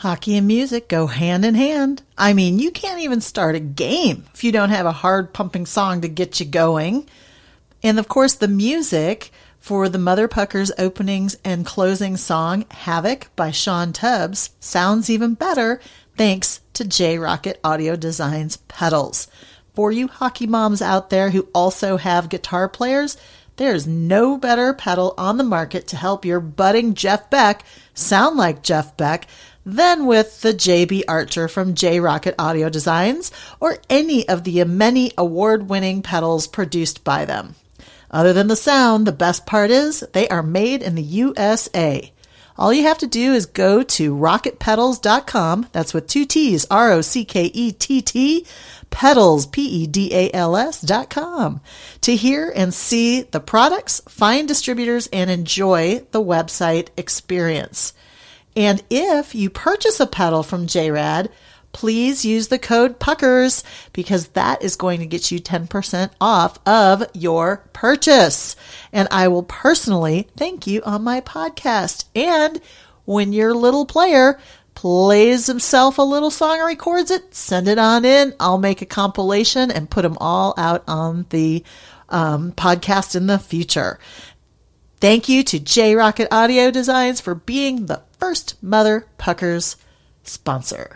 Hockey and music go hand in hand. I mean, you can't even start a game if you don't have a hard pumping song to get you going. And of course, the music for the Mother Puckers openings and closing song, Havoc by Sean Tubbs, sounds even better thanks to J-Rocket Audio Design's pedals. For you hockey moms out there who also have guitar players, there's no better pedal on the market to help your budding Jeff Beck sound like Jeff Beck than with the JB Archer from J-Rocket Audio Designs or any of the many award-winning pedals produced by them. Other than the sound, the best part is they are made in the USA. All you have to do is go to rocketpedals.com, that's with two T's, ROCKETT, pedals, PEDALS.com, to hear and see the products, find distributors, and enjoy the website experience. And if you purchase a pedal from JRAD, please use the code PUCKERS because that is going to get you 10% off of your purchase. And I will personally thank you on my podcast. And when your little player plays himself a little song or records it, send it on in. I'll make a compilation and put them all out on the podcast in the future. Thank you to J-Rocket Audio Designs for being the first Mother Puckers sponsor.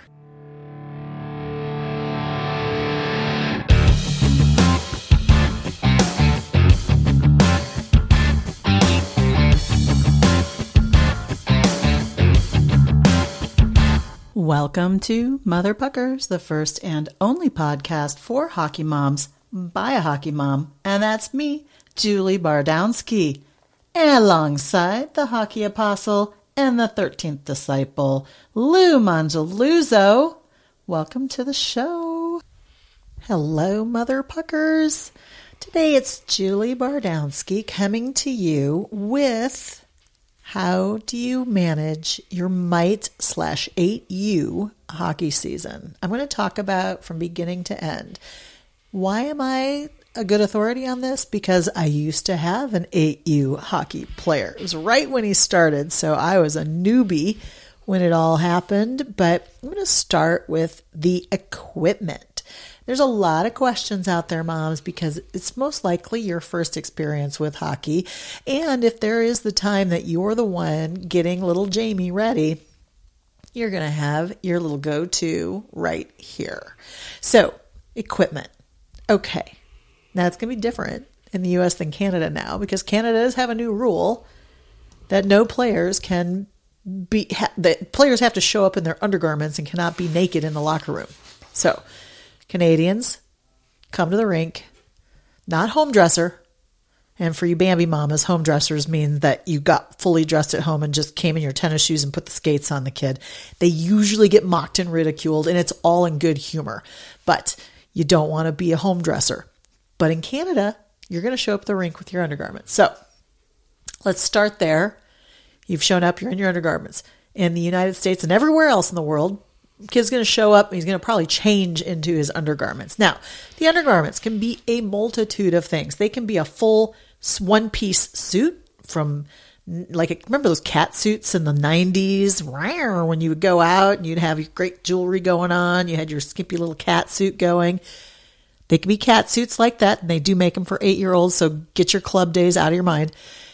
Welcome to Mother Puckers, the first and only podcast for hockey moms by a hockey mom, and that's me, Julie Bardowski, alongside the hockey apostle and the 13th disciple, Lou Mangeluzzo. Welcome to the show. Hello, Mother Puckers. Today it's Julie Bardowski coming to you with how do you manage your Mite/8U hockey season? I'm going to talk about from beginning to end. Why am I a good authority on this? Because I used to have an 8U hockey player. It was right when he started, so I was a newbie when it all happened. But I'm going to start with the equipment. There's a lot of questions out there, moms, because it's most likely your first experience with hockey. And if there is the time that you're the one getting little Jamie ready, you're going to have your little go-to right here. So, equipment. Okay. Now, it's going to be different in the U.S. than Canada now, because Canada does have a new rule that no players can be, that players have to show up in their undergarments and cannot be naked in the locker room. So, Canadians, come to the rink, not home dresser. And for you Bambi mamas, home dressers mean that you got fully dressed at home and just came in your tennis shoes and put the skates on the kid. They usually get mocked and ridiculed, and it's all in good humor. But you don't want to be a home dresser. But in Canada, you're going to show up at the rink with your undergarments. So let's start there. You've shown up, you're in your undergarments. In the United States and everywhere else in the world, kid's going to show up, he's going to probably change into his undergarments. Now, the undergarments can be a multitude of things. They can be a full one-piece suit from, like, remember those cat suits in the 90s? When you would go out and you'd have your great jewelry going on, you had your skimpy little cat suit going. They can be cat suits like that, and they do make them for 8-year-olds, so get your club days out of your mind.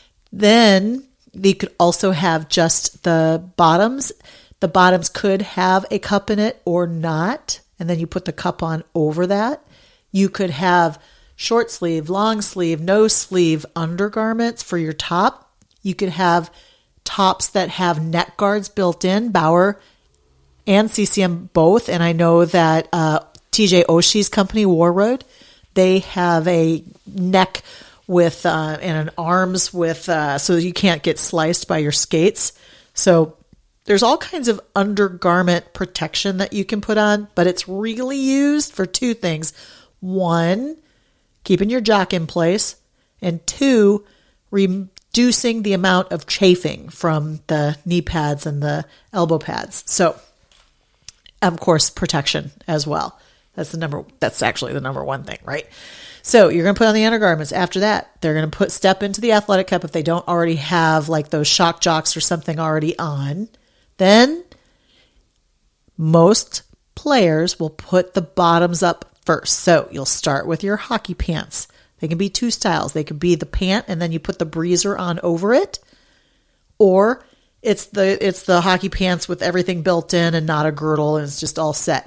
Then they could also have just the bottoms. The bottoms could have a cup in it or not, and then you put the cup on over that. You could have short sleeve, long sleeve, no sleeve undergarments for your top. You could have tops that have neck guards built in, Bauer and CCM both, and I know that TJ Oshie's company, Warroad, they have a neck with and an arms with so you can't get sliced by your skates. So there's all kinds of undergarment protection that you can put on, but it's really used for two things. One, keeping your jock in place, and two, reducing the amount of chafing from the knee pads and the elbow pads. So, of course, protection as well. That's actually the number one thing, right? So you're going to put on the undergarments. After that, they're going to step into the athletic cup if they don't already have like those shock jocks or something already on. Then Most players will put the bottoms up first. So you'll start with your hockey pants. They can be two styles. They could be the pant and then you put the breezer on over it, or it's the hockey pants with everything built in and not a girdle and it's just all set.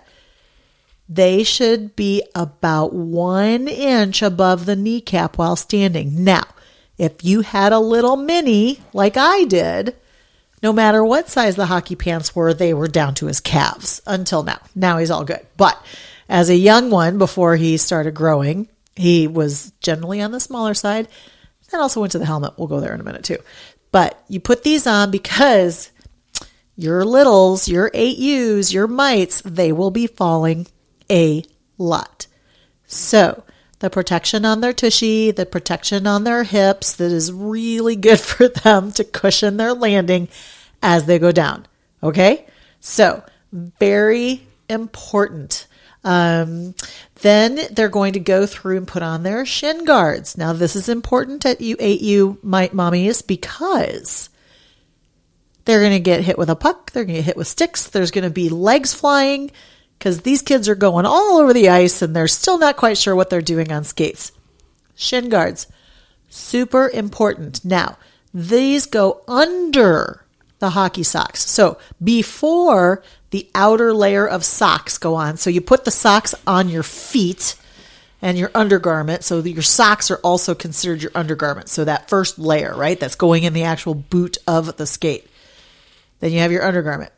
They should be about 1 inch above the kneecap while standing. Now, if you had a little mini like I did, no matter what size the hockey pants were, they were down to his calves until now. Now he's all good. But as a young one, before he started growing, he was generally on the smaller side. That also went to the helmet. We'll go there in a minute too. But you put these on because your littles, your 8Us, your mites, they will be falling a lot. So the protection on their tushy, the protection on their hips, that is really good for them to cushion their landing as they go down. Okay? So very important. Then they're going to go through and put on their shin guards. Now this is important at you 8U mite mommies because they're going to get hit with a puck. They're going to get hit with sticks. There's going to be legs flying, because these kids are going all over the ice and they're still not quite sure what they're doing on skates. Shin guards, super important. Now, these go under the hockey socks. So before the outer layer of socks go on, so you put the socks on your feet and your undergarment, so that your socks are also considered your undergarment. So that first layer, right, that's going in the actual boot of the skate. Then you have your undergarment.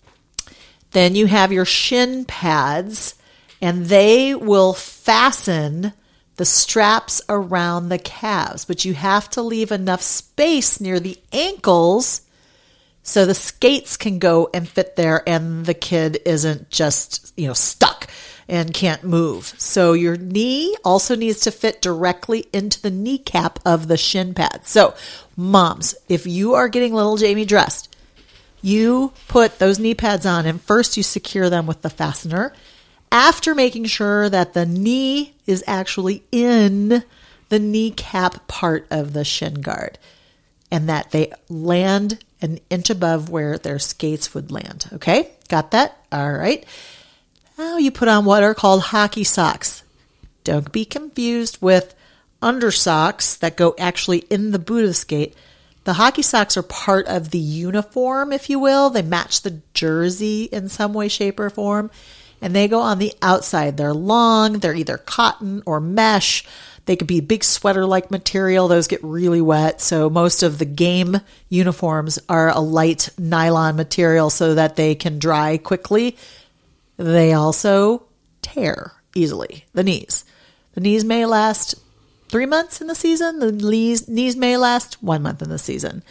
Then you have your shin pads, and they will fasten the straps around the calves. But you have to leave enough space near the ankles so the skates can go and fit there and the kid isn't just, stuck and can't move. So your knee also needs to fit directly into the kneecap of the shin pad. So moms, if you are getting little Jamie dressed, you put those knee pads on and first you secure them with the fastener after making sure that the knee is actually in the kneecap part of the shin guard and that they land an inch above where their skates would land. Okay, got that? All right. Now you put on what are called hockey socks. Don't be confused with under socks that go actually in the boot of the skate. The hockey socks are part of the uniform, if you will. They match the jersey in some way, shape, or form, and they go on the outside. They're long. They're either cotton or mesh. They could be big sweater-like material. Those get really wet, so most of the game uniforms are a light nylon material so that they can dry quickly. They also tear easily, the knees. The knees may last 3 months in the season. The knees may last 1 month in the season.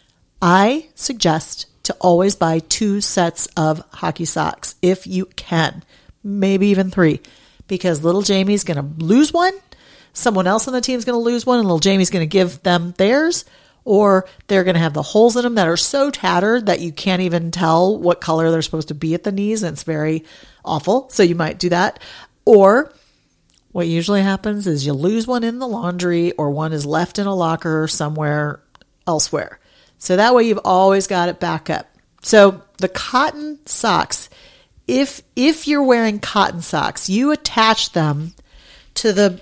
I suggest to always buy 2 sets of hockey socks if you can, maybe even 3, because little Jamie's going to lose one, someone else on the team is going to lose one, and little Jamie's going to give them theirs, or they're going to have the holes in them that are so tattered that you can't even tell what color they're supposed to be at the knees, and it's very awful. So you might do that. Or what usually happens is you lose one in the laundry or one is left in a locker somewhere elsewhere. So that way you've always got it back up. So the cotton socks, if you're wearing cotton socks, you attach them to the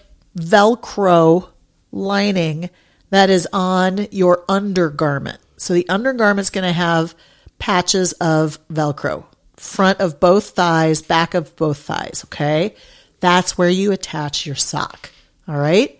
Velcro lining that is on your undergarment. So the undergarment's going to have patches of Velcro, front of both thighs, back of both thighs, okay? That's where you attach your sock, all right?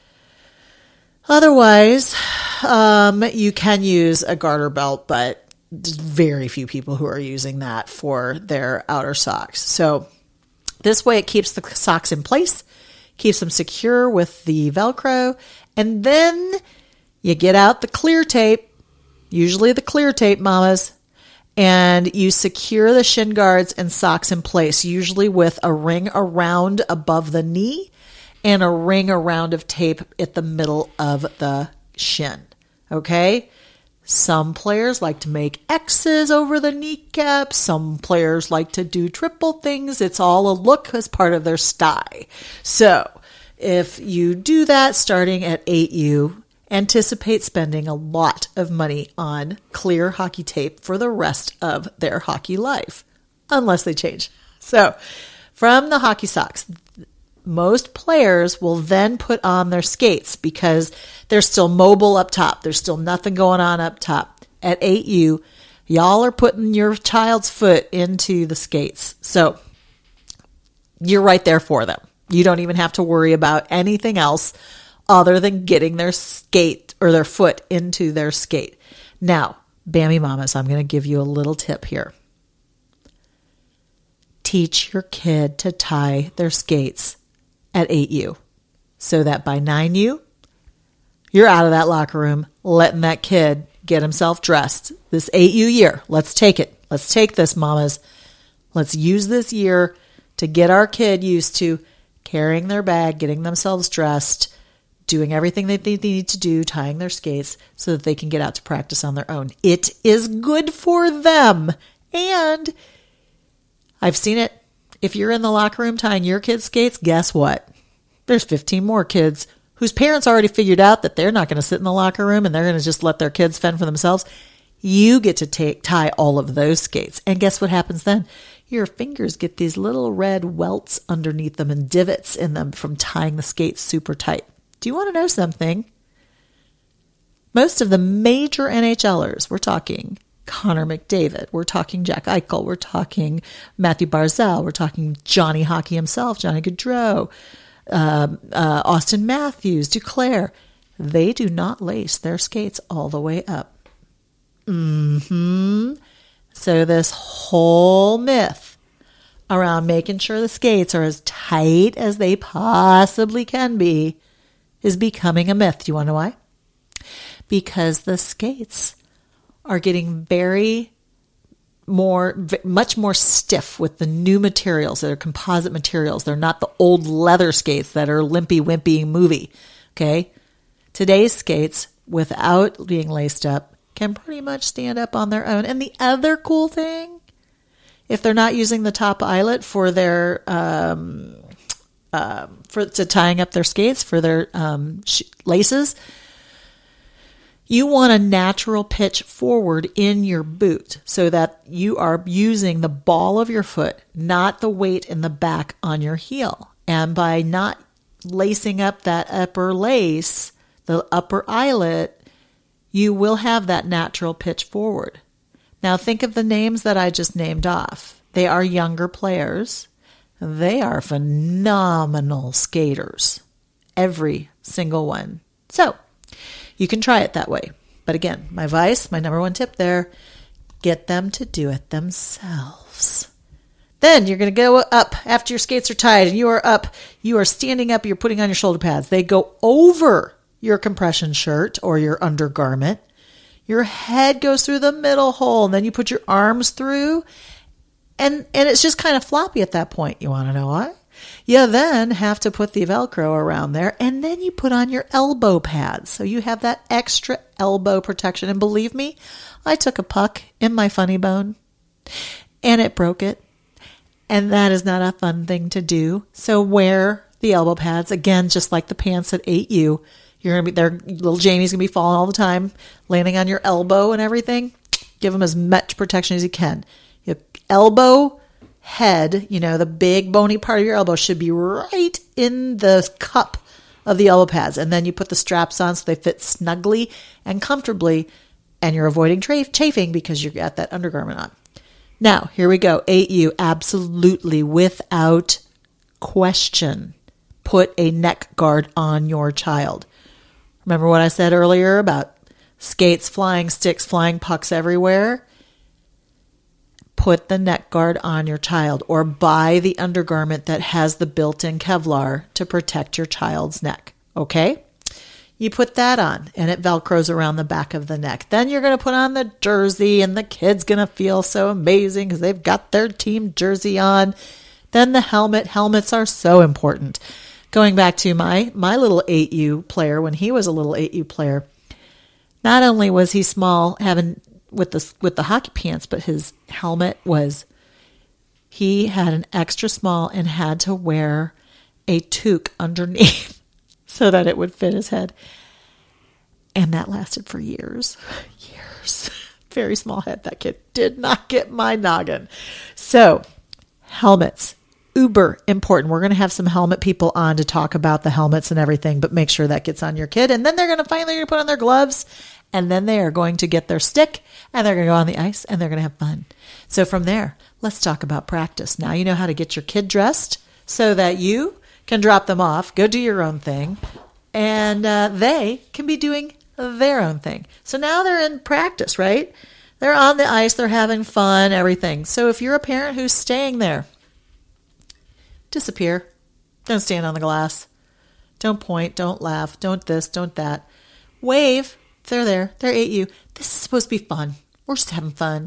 Otherwise, you can use a garter belt, but there's very few people who are using that for their outer socks. So this way it keeps the socks in place, keeps them secure with the Velcro, and then you get out the clear tape, usually the clear tape, mamas, and you secure the shin guards and socks in place, usually with a ring around above the knee and a ring around of tape at the middle of the shin. Okay? Some players like to make X's over the kneecap. Some players like to do triple things. It's all a look as part of their style. So if you do that starting at 8U, anticipate spending a lot of money on clear hockey tape for the rest of their hockey life. unless they change. So from the hockey socks, most players will then put on their skates because they're still mobile up top. There's still nothing going on up top. At 8U, y'all are putting your child's foot into the skates. So you're right there for them. You don't even have to worry about anything else other than getting their skate or their foot into their skate. Now, Bammy Mamas, I'm going to give you a little tip here. Teach your kid to tie their skates at 8U so that by 9U, you're out of that locker room letting that kid get himself dressed. This 8U year, let's take it. Let's take this, mamas. Let's use this year to get our kid used to carrying their bag, getting themselves dressed, doing everything that they need to do, tying their skates so that they can get out to practice on their own. It is good for them. And I've seen it. If you're in the locker room tying your kids' skates, guess what? There's 15 more kids whose parents already figured out that they're not going to sit in the locker room and they're going to just let their kids fend for themselves. You get to tie all of those skates. And guess what happens then? Your fingers get these little red welts underneath them and divots in them from tying the skates super tight. Do you want to know something? Most of the major NHLers, we're talking Connor McDavid, we're talking Jack Eichel, we're talking Matthew Barzal, we're talking Johnny Hockey himself, Johnny Gaudreau, Austin Matthews, Duclair. They do not lace their skates all the way up. So this whole myth around making sure the skates are as tight as they possibly can be is becoming a myth. Do you want to know why? Because the skates are getting much more stiff with the new materials that are composite materials. They're not the old leather skates that are limpy, wimpy, movie. Okay? Today's skates, without being laced up, can pretty much stand up on their own. And the other cool thing, if they're not using the top eyelet for their to tying up their skates for their laces, you want a natural pitch forward in your boot so that you are using the ball of your foot, not the weight in the back on your heel. And by not lacing up that upper lace, the upper eyelet, you will have that natural pitch forward. Now think of the names that I just named off. They are younger players. They are phenomenal skaters. Every single one. So you can try it that way. But again, my number one tip there, get them to do it themselves. Then you're going to go up after your skates are tied and you are up, you are standing up, you're putting on your shoulder pads. They go over your compression shirt or your undergarment. Your head goes through the middle hole and then you put your arms through and it's just kind of floppy at that point. You want to know why? You then have to put the Velcro around there and then you put on your elbow pads. So you have that extra elbow protection. And believe me, I took a puck in my funny bone and it broke it. And that is not a fun thing to do. So wear the elbow pads. Again, just like the pants at 8U. You're going to be there. Little Jamie's going to be falling all the time, landing on your elbow and everything. Give them as much protection as you can. Your elbow head, the big bony part of your elbow should be right in the cup of the elbow pads. And then you put the straps on so they fit snugly and comfortably. And you're avoiding chafing because you've got that undergarment on. Now, here we go. 8U, absolutely, without question, put a neck guard on your child. Remember what I said earlier about skates flying, sticks flying, pucks everywhere? Put the neck guard on your child or buy the undergarment that has the built-in Kevlar to protect your child's neck. Okay? You put that on and it Velcros around the back of the neck. Then you're going to put on the jersey and the kid's going to feel so amazing because they've got their team jersey on. Then the helmet. Helmets are so important. Going back to my little 8U player, when he was a little 8U player, not only was he small having with the hockey pants, but his helmet he had an extra small and had to wear a toque underneath so that it would fit his head. And that lasted for years. very small head. That kid did not get my noggin. So helmets, uber important. We're going to have some helmet people on to talk about the helmets and everything, but make sure that gets on your kid. And then they're going to finally put on their gloves, and then they are going to get their stick, and they're going to go on the ice, and they're going to have fun. So from there, let's talk about practice. Now you know how to get your kid dressed so that you can drop them off, go do your own thing, and they can be doing their own thing. So now they're in practice, right? They're on the ice, they're having fun, everything. So if you're a parent who's staying there, disappear. Don't stand on the glass. Don't point, don't laugh, don't this, don't that. Wave. If they're there, they're at you. This is supposed to be fun. We're just having fun.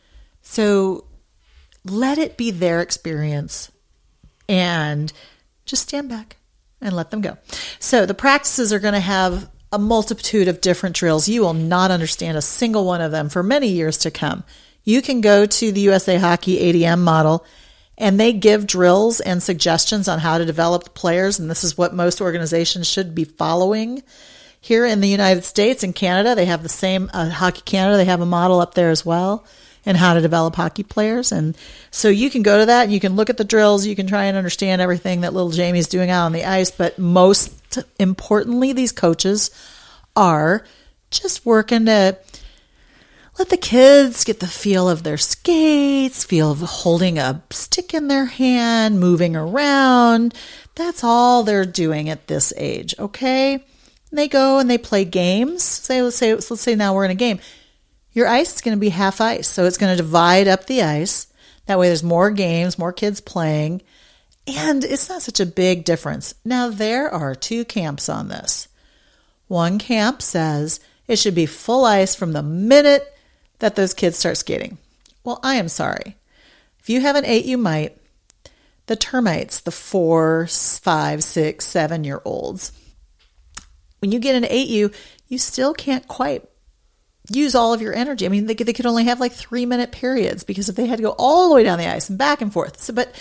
So let it be their experience and just stand back and let them go. So the practices are going to have a multitude of different drills. You will not understand a single one of them for many years to come. You can go to the USA Hockey ADM model, and they give drills and suggestions on how to develop the players, and this is what most organizations should be following. Here in the United States and Canada, they have the same, Hockey Canada, they have a model up there as well, and how to develop hockey players. And so you can go to that and you can look at the drills. You can try and understand everything that little Jamie's doing out on the ice. But most importantly, these coaches are just working to let the kids get the feel of their skates, feel of holding a stick in their hand, moving around. That's all they're doing at this age, okay? And they go and they play games. Let's say now we're in a game. Your ice is going to be half ice, so it's going to divide up the ice. That way there's more games, more kids playing, and it's not such a big difference. Now, there are two camps on this. One camp says it should be full ice from the minute that those kids start skating. Well, I am sorry. If you have an 8U mite, the termites, the 4, 5, 6, 7-year-olds, when you get an 8U, you still can't quite use all of your energy. I mean, they could only have like 3-minute periods because if they had to go all the way down the ice and back and forth. So, but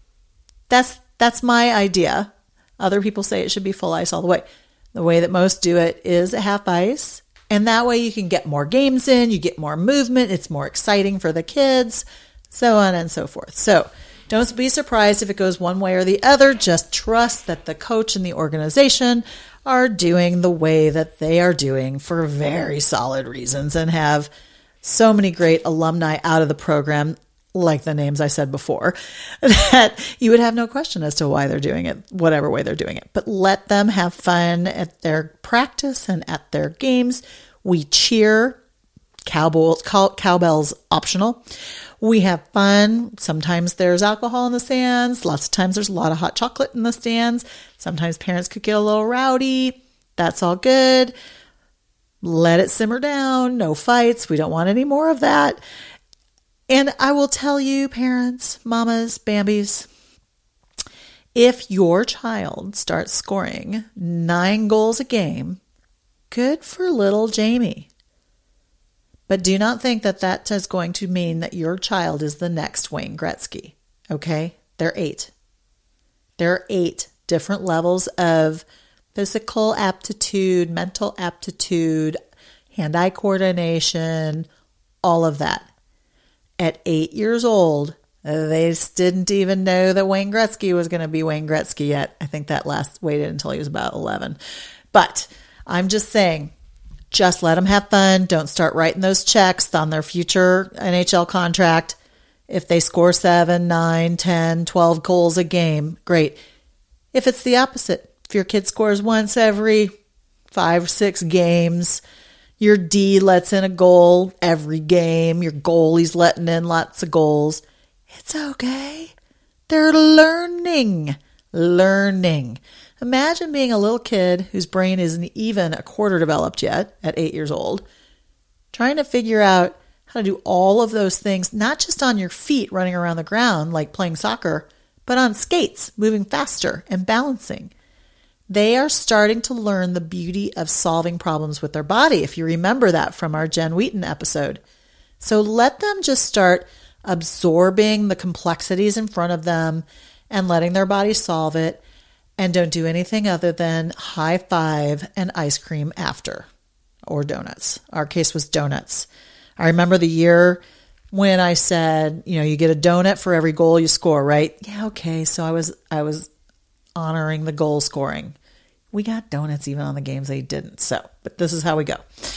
that's my idea. Other people say it should be full ice all the way. The way that most do it is a half ice. And that way you can get more games in, you get more movement, it's more exciting for the kids, so on and so forth. So don't be surprised if it goes one way or the other. Just trust that the coach and the organization are doing the way that they are doing for very solid reasons and have so many great alumni out of the program, like the names I said before, that you would have no question as to why they're doing it, whatever way they're doing it. But let them have fun at their practice and at their games. We cheer. Cowbell's optional. We have fun. Sometimes there's alcohol in the stands. Lots of times there's a lot of hot chocolate in the stands. Sometimes parents could get a little rowdy. That's all good. Let it simmer down. No fights. We don't want any more of that. And I will tell you, parents, mamas, Bambis, if your child starts scoring 9 goals a game, good for little Jamie. But do not think that that is going to mean that your child is the next Wayne Gretzky, okay? They're 8. There are 8 different levels of physical aptitude, mental aptitude, hand-eye coordination, all of that. At 8 years old, they didn't even know that Wayne Gretzky was going to be Wayne Gretzky yet. I think that waited until he was about 11. But I'm just saying, just let them have fun. Don't start writing those checks on their future NHL contract. If they score 7, 9, 10, 12 goals a game, great. If it's the opposite, if your kid scores once every 5 or 6 games, your D lets in a goal every game, your goalie's letting in lots of goals, it's okay. They're learning. Imagine being a little kid whose brain isn't even a quarter developed yet at 8 years old, trying to figure out how to do all of those things, not just on your feet running around the ground like playing soccer, but on skates, moving faster and balancing. They are starting to learn the beauty of solving problems with their body, if you remember that from our Jen Wheaton episode. So let them just start absorbing the complexities in front of them and letting their body solve it. And don't do anything other than high five and ice cream after, or donuts. Our case was donuts. I remember the year when I said, you get a donut for every goal you score, right? Yeah, okay. So I was honoring the goal scoring. We got donuts even on the games they didn't. So, but this is how we go.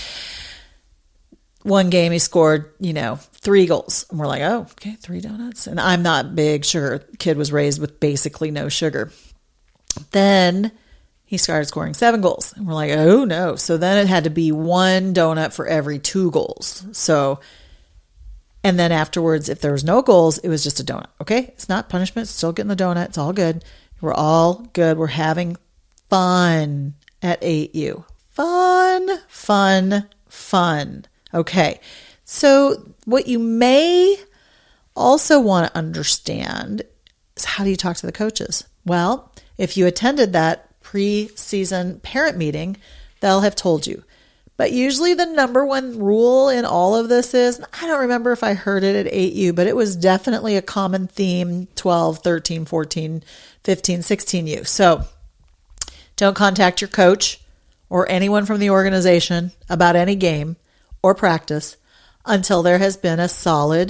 One game he scored, 3 goals. And we're like, oh, okay, 3 donuts. And I'm not big sugar. Kid was raised with basically no sugar. Then he started scoring 7 goals. And we're like, oh no. So then it had to be 1 donut for every 2 goals. So, and then afterwards, if there was no goals, it was just a donut. Okay. It's not punishment. It's still getting the donut. It's all good. We're all good. We're having fun at 8U. Fun. Okay. So what you may also want to understand is, how do you talk to the coaches? Well, if you attended that pre-season parent meeting, they'll have told you. But usually the number one rule in all of this is, I don't remember if I heard it at 8U, but it was definitely a common theme, 12, 13, 14, 15, 16U. So don't contact your coach or anyone from the organization about any game or practice until there has been a solid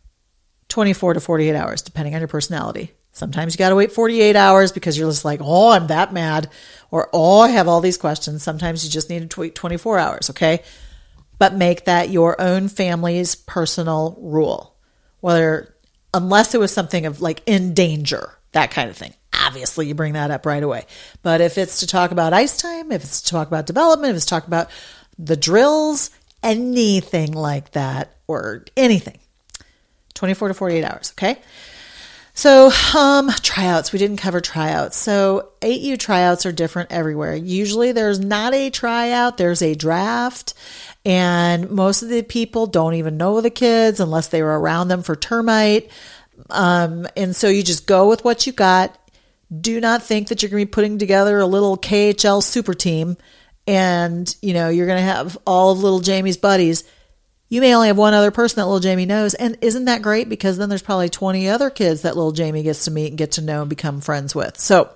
24 to 48 hours, depending on your personality. Sometimes you got to wait 48 hours because you're just like, oh, I'm that mad, or, oh, I have all these questions. Sometimes you just need to wait 24 hours, okay? But make that your own family's personal rule. Unless it was something of like in danger, that kind of thing. Obviously, you bring that up right away. But if it's to talk about ice time, if it's to talk about development, if it's to talk about the drills, anything like that, or anything, 24 to 48 hours, okay? So, tryouts. We didn't cover tryouts. So 8U tryouts are different everywhere. Usually there's not a tryout, there's a draft. And most of the people don't even know the kids unless they were around them for termite. And so you just go with what you got. Do not think that you're going to be putting together a little KHL super team and, you're going to have all of little Jamie's buddies. You may only have one other person that little Jamie knows. And isn't that great? Because then there's probably 20 other kids that little Jamie gets to meet and get to know and become friends with. So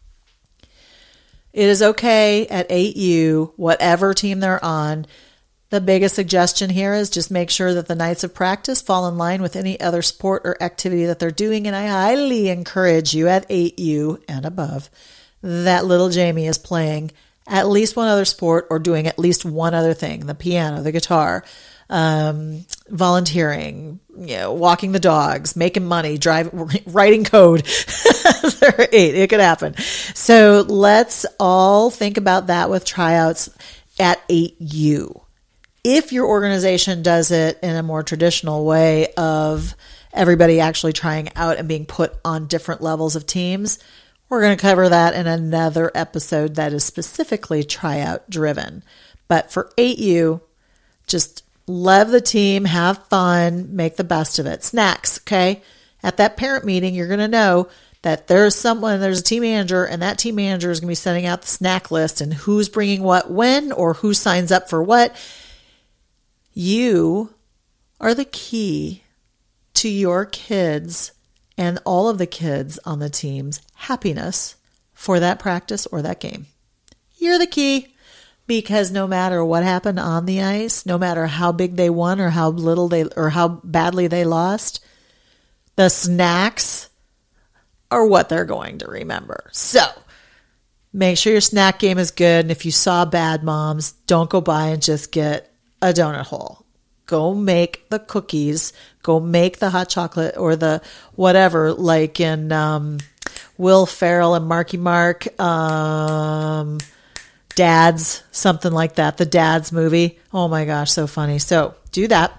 it is okay at 8U, whatever team they're on. The biggest suggestion here is just make sure that the nights of practice fall in line with any other sport or activity that they're doing. And I highly encourage you at 8U and above that little Jamie is playing at least one other sport or doing at least one other thing, the piano, the guitar, volunteering, walking the dogs, making money, writing code. They're 8. It could happen. So let's all think about that with tryouts at 8U. If your organization does it in a more traditional way of everybody actually trying out and being put on different levels of teams, we're going to cover that in another episode that is specifically tryout driven. But for 8U, just love the team, have fun, make the best of it. Snacks, okay? At that parent meeting, you're going to know that there's a team manager, and that team manager is going to be sending out the snack list and who's bringing what when or who signs up for what. You are the key to your kids and all of the kids on the team's happiness for that practice or that game. You're the key, because no matter what happened on the ice, no matter how big they won or how badly they lost, the snacks are what they're going to remember. So make sure your snack game is good. And if you saw Bad Moms, don't go by and just get a donut hole. Go make the cookies, go make the hot chocolate or the whatever, like in Will Ferrell and Marky Mark, Dads, something like that, the Dads movie. Oh my gosh, so funny. So do that.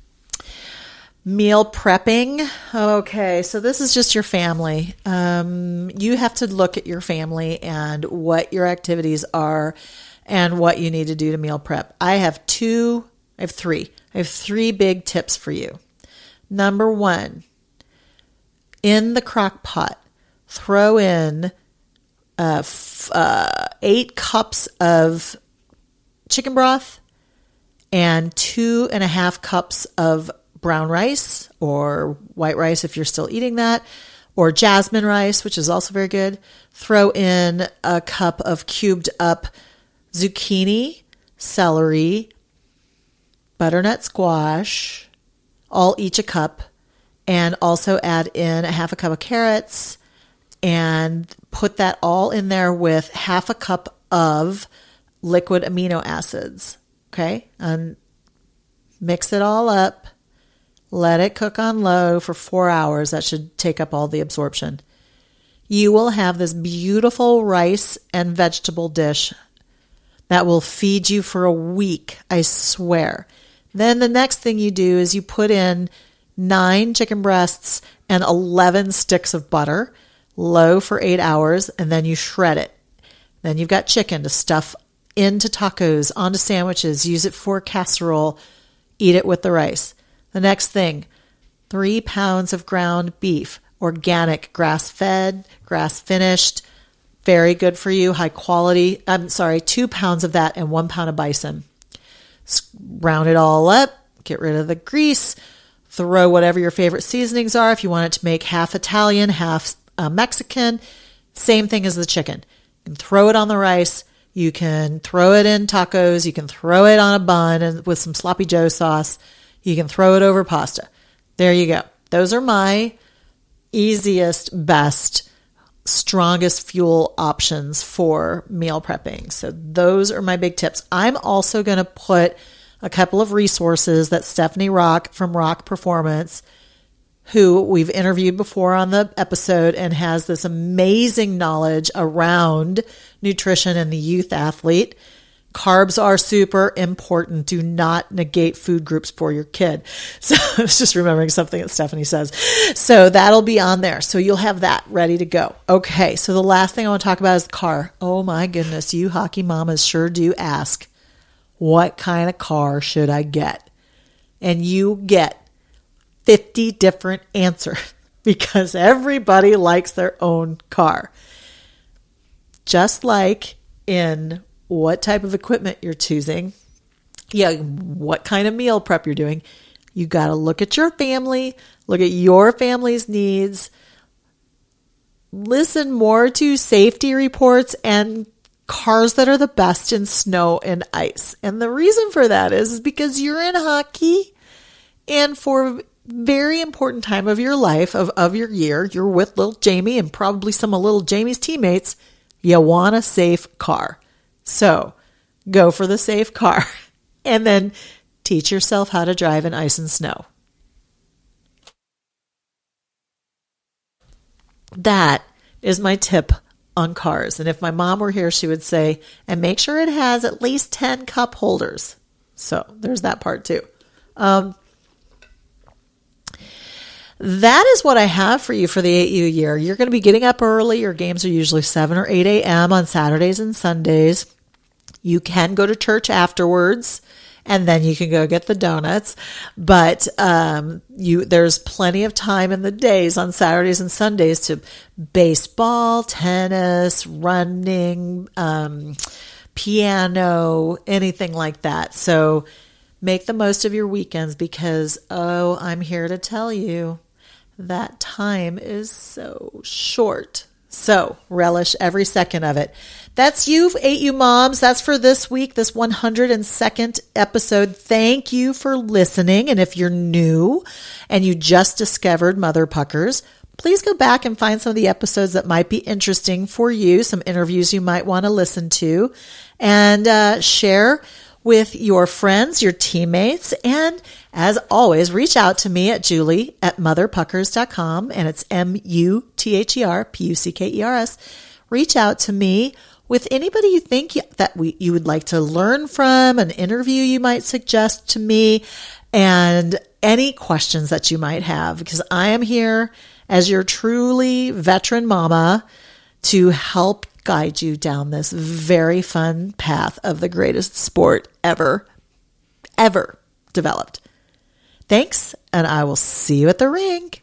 Meal prepping. Okay, so this is just your family. You have to look at your family and what your activities are and what you need to do to meal prep. I have three big tips for you. Number 1, in the crock pot, throw in 8 cups of chicken broth and 2.5 cups of brown rice or white rice if you're still eating that, or jasmine rice, which is also very good. Throw in a cup of cubed up zucchini, celery, butternut squash, all each a cup, and also add in a half a cup of carrots and put that all in there with half a cup of liquid amino acids. Okay? And mix it all up. Let it cook on low for 4 hours. That should take up all the absorption. You will have this beautiful rice and vegetable dish that will feed you for a week, I swear. Then the next thing you do is you put in 9 chicken breasts and 11 sticks of butter, low for 8 hours, and then you shred it. Then you've got chicken to stuff into tacos, onto sandwiches, use it for casserole, eat it with the rice. The next thing, 3 pounds of ground beef, organic, grass-fed, grass-finished, very good for you, high quality. 2 pounds of that and 1 pound of bison. Round it all up, get rid of the grease, throw whatever your favorite seasonings are. If you want it to make half Italian, half Mexican, same thing as the chicken. You can throw it on the rice. You can throw it in tacos. You can throw it on a bun and with some sloppy Joe sauce. You can throw it over pasta. There you go. Those are my easiest, best, strongest fuel options for meal prepping. So those are my big tips. I'm also going to put a couple of resources that Stephanie Rock from Rock Performance, who we've interviewed before on the episode and has this amazing knowledge around nutrition and the youth athlete. Carbs are super important. Do not negate food groups for your kid. So I was just remembering something that Stephanie says. So that'll be on there. So you'll have that ready to go. Okay. So the last thing I want to talk about is the car. Oh my goodness. You hockey mamas sure do ask, what kind of car should I get? And you get 50 different answers because everybody likes their own car. Just like in what type of equipment you're choosing, what kind of meal prep you're doing, you got to look at your family, look at your family's needs, listen more to safety reports and cars that are the best in snow and ice. And the reason for that is because you're in hockey and for a very important time of your life, of your year, you're with little Jamie and probably some of little Jamie's teammates, you want a safe car. So go for the safe car and then teach yourself how to drive in ice and snow. That is my tip on cars. And if my mom were here, she would say, and make sure it has at least 10 cup holders. So there's that part too. That is what I have for you for the 8U year. You're going to be getting up early. Your games are usually 7 or 8 a.m. on Saturdays and Sundays. You can go to church afterwards, and then you can go get the donuts. But there's plenty of time in the days on Saturdays and Sundays to baseball, tennis, running, piano, anything like that. So make the most of your weekends because, I'm here to tell you, that time is so short. So relish every second of it. That's you, 8U moms. That's for this week, this 102nd episode. Thank you for listening. And if you're new and you just discovered Mother Puckers, please go back and find some of the episodes that might be interesting for you, some interviews you might want to listen to, and share with your friends, your teammates, and as always, reach out to me at julie@motherpuckers.com, and it's MUTHERPUCKERS. Reach out to me with anybody you think that you would like to learn from, an interview you might suggest to me, and any questions that you might have, because I am here as your truly veteran mama to help guide you down this very fun path of the greatest sport ever developed. Thanks, and I will see you at the rink.